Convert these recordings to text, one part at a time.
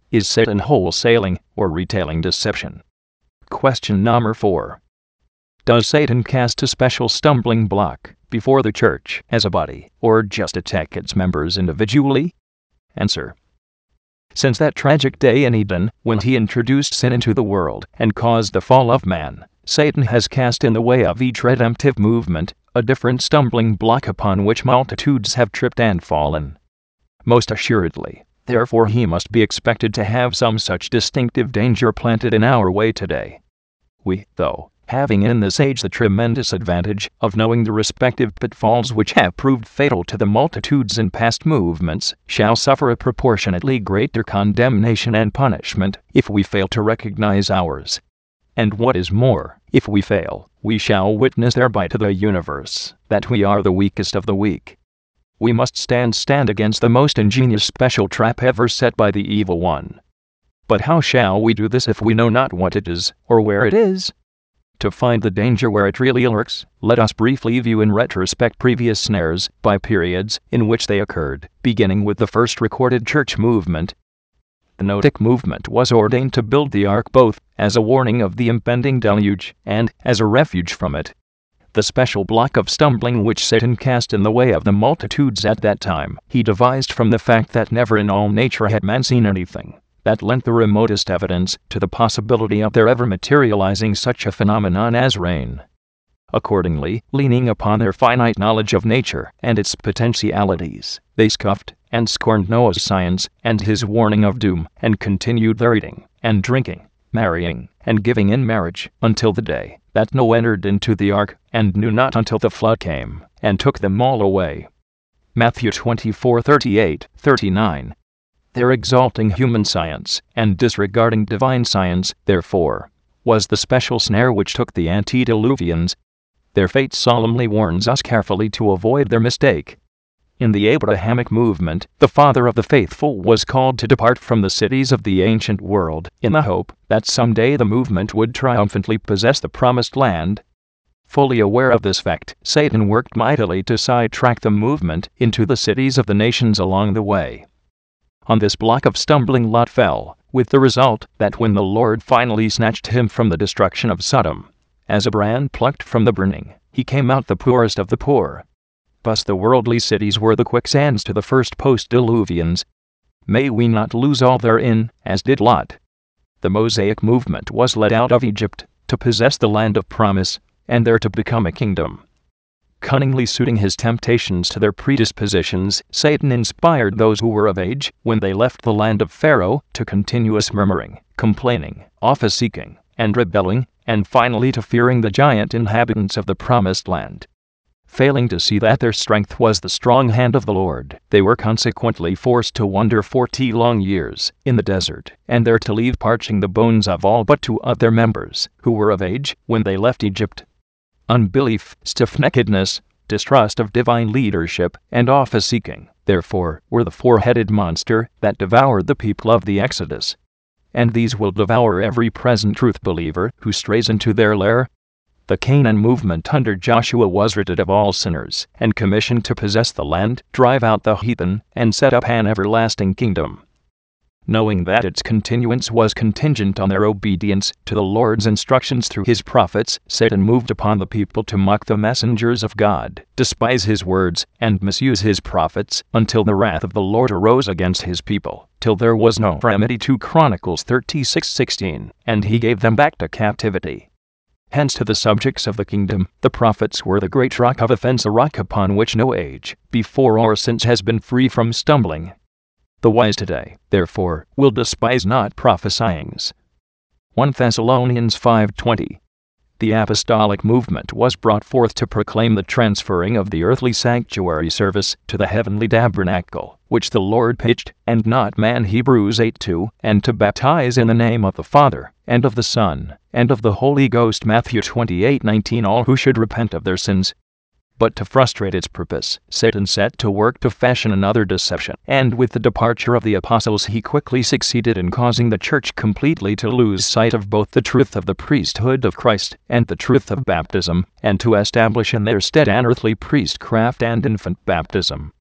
Is Satan wholesaling or retailing deception? Question number 4. Does Satan cast a special stumbling block before the church as a body, or just attack its members individually? Answer. Since that tragic day in Eden, when he introduced sin into the world and caused the fall of man, Satan has cast in the way of each redemptive movement a different stumbling block upon which multitudes have tripped and fallen. Most assuredly, therefore, he must be expected to have some such distinctive danger planted in our way today. We, though, having in this age the tremendous advantage of knowing the respective pitfalls which have proved fatal to the multitudes in past movements, shall suffer a proportionately greater condemnation and punishment if we fail to recognize ours. And what is more, if we fail, we shall witness thereby to the universe that we are the weakest of the weak. We must stand against the most ingenious special trap ever set by the evil one. But how shall we do this if we know not what it is, or where it is? To find the danger where it really lurks, let us briefly view in retrospect previous snares by periods in which they occurred, beginning with the first recorded church movement. The Noahic movement was ordained to build the ark both as a warning of the impending deluge and as a refuge from it. The special block of stumbling which Satan cast in the way of the multitudes at that time, he devised from the fact that never in all nature had man seen anything that lent the remotest evidence to the possibility of their ever materializing such a phenomenon as rain. Accordingly, leaning upon their finite knowledge of nature and its potentialities, they scoffed and scorned Noah's science and his warning of doom, and continued their eating and drinking, marrying and giving in marriage, until the day that Noah entered into the ark, and knew not until the flood came and took them all away. Matthew 24:38-39. Their exalting human science and disregarding divine science, therefore, was the special snare which took the antediluvians. Their fate solemnly warns us carefully to avoid their mistake. In the Abrahamic movement, the father of the faithful was called to depart from the cities of the ancient world, in the hope that someday the movement would triumphantly possess the promised land. Fully aware of this fact, Satan worked mightily to sidetrack the movement into the cities of the nations along the way. On this block of stumbling Lot fell, with the result that when the Lord finally snatched him from the destruction of Sodom, as a brand plucked from the burning, he came out the poorest of the poor. Thus the worldly cities were the quicksands to the first post-diluvians. May we not lose all therein, as did Lot. The Mosaic movement was led out of Egypt to possess the land of promise, and there to become a kingdom. Cunningly suiting his temptations to their predispositions, Satan inspired those who were of age, when they left the land of Pharaoh, to continuous murmuring, complaining, office-seeking, and rebelling, and finally to fearing the giant inhabitants of the promised land. Failing to see that their strength was the strong hand of the Lord, they were consequently forced to wander 40 long years in the desert, and there to leave parching the bones of all but 2 of their members, who were of age when they left Egypt. Unbelief, stiff-neckedness, distrust of divine leadership, and office-seeking, therefore, were the 4-headed monster that devoured the people of the Exodus. And these will devour every present truth believer who strays into their lair. The Canaan movement under Joshua was rid of all sinners, and commissioned to possess the land, drive out the heathen, and set up an everlasting kingdom. Knowing that its continuance was contingent on their obedience to the Lord's instructions through his prophets, Satan moved upon the people to mock the messengers of God, despise his words, and misuse his prophets, until the wrath of the Lord arose against his people, till there was no remedy. 2 Chronicles 36:16, and he gave them back to captivity. Hence to the subjects of the kingdom, the prophets were the great rock of offense, a rock upon which no age, before or since, has been free from stumbling. The wise today, therefore, will despise not prophesyings. 1 Thessalonians 5:20. The apostolic movement was brought forth to proclaim the transferring of the earthly sanctuary service to the heavenly tabernacle, which the Lord pitched, and not man. Hebrews 8:2, and to baptize in the name of the Father, and of the Son, and of the Holy Ghost. Matthew 28:19. All who should repent of their sins. But to frustrate its purpose, Satan set to work to fashion another deception, and with the departure of the apostles he quickly succeeded in causing the church completely to lose sight of both the truth of the priesthood of Christ and the truth of baptism, and to establish in their stead an earthly priestcraft and infant baptism.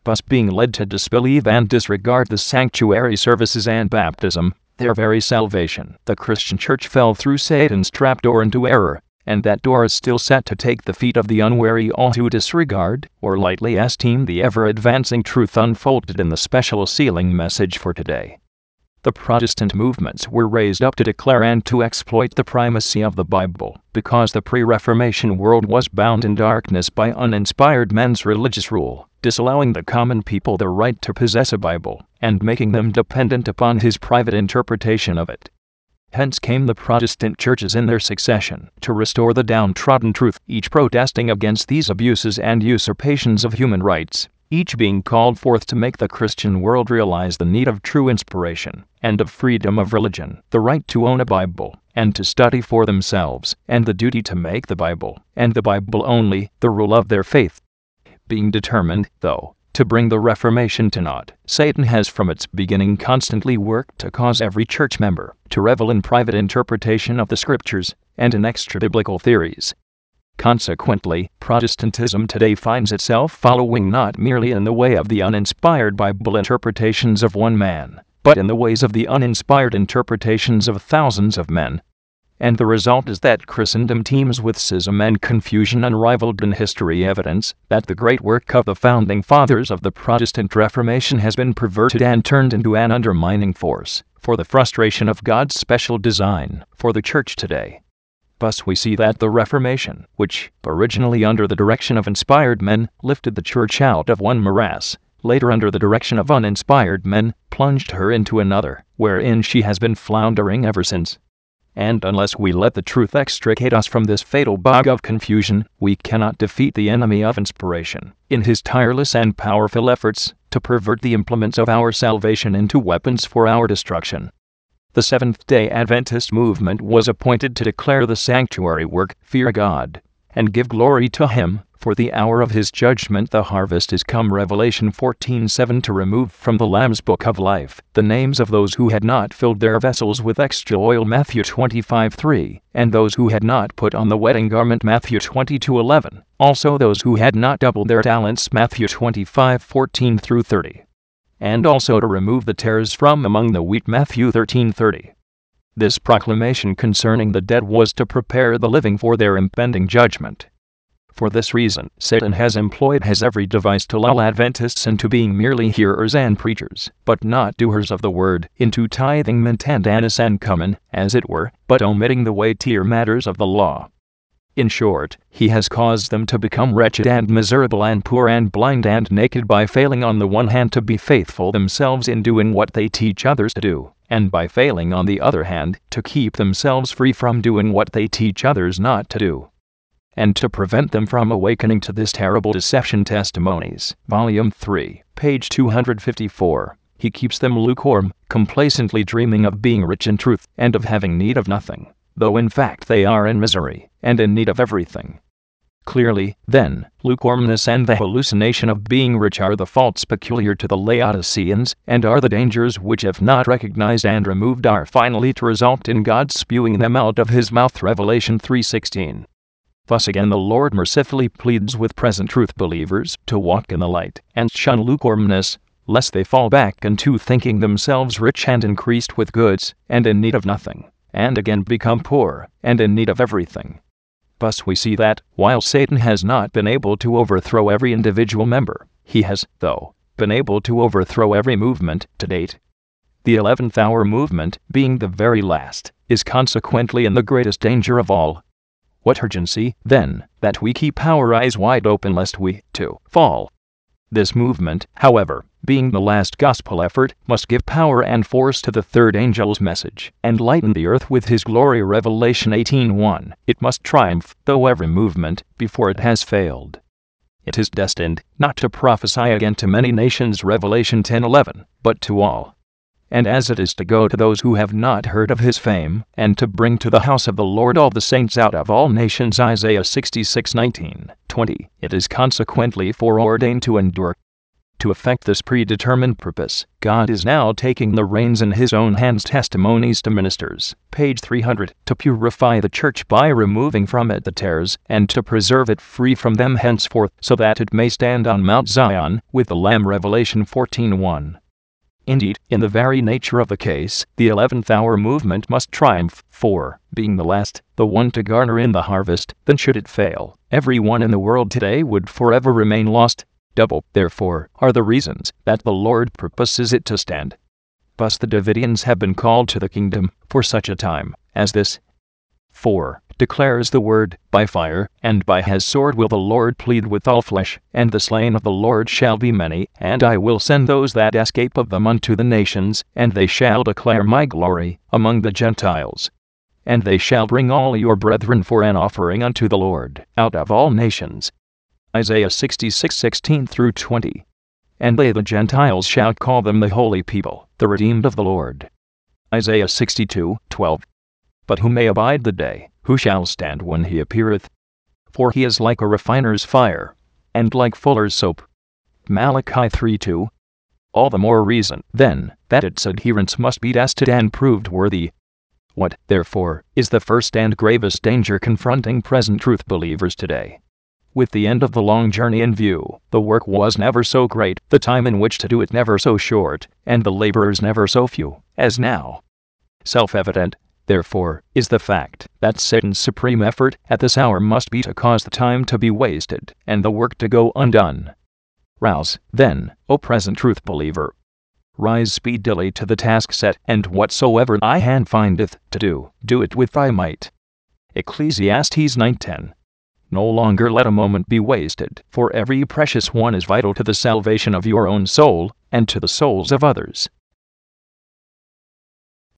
thus being led to disbelieve and disregard the sanctuary services and baptism, their very salvation. The Christian church fell through Satan's trapdoor into error, and that door is still set to take the feet of the unwary, all who disregard or lightly esteem the ever-advancing truth unfolded in the special sealing message for today. The Protestant movements were raised up to declare and to exploit the primacy of the Bible, because the pre-Reformation world was bound in darkness by uninspired men's religious rule, disallowing the common people the right to possess a Bible, and making them dependent upon his private interpretation of it. Hence came the Protestant churches in their succession, to restore the downtrodden truth, each protesting against these abuses and usurpations of human rights, each being called forth to make the Christian world realize the need of true inspiration, and of freedom of religion, the right to own a Bible, and to study for themselves, and the duty to make the Bible, and the Bible only, the rule of their faith. Being determined, though, to bring the Reformation to naught, Satan has from its beginning constantly worked to cause every church member to revel in private interpretation of the Scriptures, and in extra-biblical theories. Consequently, Protestantism today finds itself following not merely in the way of the uninspired Bible interpretations of one man, but in the ways of the uninspired interpretations of thousands of men. And the result is that Christendom teems with schism and confusion unrivaled in history, evidence that the great work of the founding fathers of the Protestant Reformation has been perverted and turned into an undermining force for the frustration of God's special design for the Church today. Thus we see that the Reformation, which, originally under the direction of inspired men, lifted the Church out of one morass, later under the direction of uninspired men, plunged her into another, wherein she has been floundering ever since. And unless we let the truth extricate us from this fatal bog of confusion, we cannot defeat the enemy of inspiration in his tireless and powerful efforts to pervert the implements of our salvation into weapons for our destruction. The Seventh-day Adventist movement was appointed to declare the sanctuary work, fear God, and give glory to Him, for the hour of His judgment the harvest is come. Revelation 14:7. To remove from the Lamb's book of life the names of those who had not filled their vessels with extra oil. Matthew 25:3, and those who had not put on the wedding garment. Matthew 22:11, also those who had not doubled their talents. Matthew 25:14-30. And also to remove the tares from among the wheat. Matthew 13:30. This proclamation concerning the dead was to prepare the living for their impending judgment. For this reason, Satan has employed his every device to lull Adventists into being merely hearers and preachers, but not doers of the word, into tithing mint and anise and cumin, as it were, but omitting the weightier matters of the law. In short, he has caused them to become wretched and miserable and poor and blind and naked by failing on the one hand to be faithful themselves in doing what they teach others to do, and by failing on the other hand to keep themselves free from doing what they teach others not to do. And to prevent them from awakening to this terrible deception, Testimonies, Volume 3, page 254, he keeps them lukewarm, complacently dreaming of being rich in truth and of having need of nothing, though in fact they are in misery and in need of everything. Clearly, then, lukewarmness and the hallucination of being rich are the faults peculiar to the Laodiceans, and are the dangers which, if not recognized and removed, are finally to result in God spewing them out of His mouth. Revelation 3:16. Thus again the Lord mercifully pleads with present truth believers to walk in the light and shun lukewarmness, lest they fall back into thinking themselves rich and increased with goods, and in need of nothing, and again become poor and in need of everything. Thus we see that, while Satan has not been able to overthrow every individual member, he has, though, been able to overthrow every movement to date. The 11th hour movement, being the very last, is consequently in the greatest danger of all. What urgency, then, that we keep our eyes wide open lest we, too, fall. This movement, however, being the last gospel effort, must give power and force to the third angel's message, and lighten the earth with his glory. Revelation 18:1. It must triumph, though every movement, before it has failed. It is destined, not to prophesy again to many nations. Revelation 10:11, but to all. And as it is to go to those who have not heard of his fame, and to bring to the house of the Lord all the saints out of all nations. Isaiah 66:19-20. It is consequently foreordained to endure. To effect this predetermined purpose, God is now taking the reins in his own hands. Testimonies to Ministers, page 300, to purify the church by removing from it the tares, and to preserve it free from them henceforth, so that it may stand on Mount Zion, with the Lamb. Revelation 14:1. Indeed, in the very nature of the case, the 11th hour movement must triumph, for, being the last, the one to garner in the harvest, then should it fail, everyone in the world today would forever remain lost. Double, therefore, are the reasons that the Lord purposes it to stand. Thus the Davidians have been called to the kingdom, for such a time as this. 4. Declares the word, by fire, and by his sword will the Lord plead with all flesh, and the slain of the Lord shall be many, and I will send those that escape of them unto the nations, and they shall declare my glory among the Gentiles. And they shall bring all your brethren for an offering unto the Lord, out of all nations. Isaiah 66:16-20. And they the Gentiles shall call them the holy people, the redeemed of the Lord. Isaiah 62:12. But who may abide the day? Who shall stand when he appeareth? For he is like a refiner's fire, and like fuller's soap. Malachi 3:2. All the more reason, then, that its adherents must be tested and proved worthy. What, therefore, is the first and gravest danger confronting present truth believers today? With the end of the long journey in view, the work was never so great, the time in which to do it never so short, and the laborers never so few, as now. Self-evident, therefore, is the fact that Satan's supreme effort at this hour must be to cause the time to be wasted, and the work to go undone. Rouse, then, O present truth believer. Rise speedily to the task set, and whatsoever thy hand findeth to do, do it with thy might. Ecclesiastes 9:10. No longer let a moment be wasted, for every precious one is vital to the salvation of your own soul, and to the souls of others.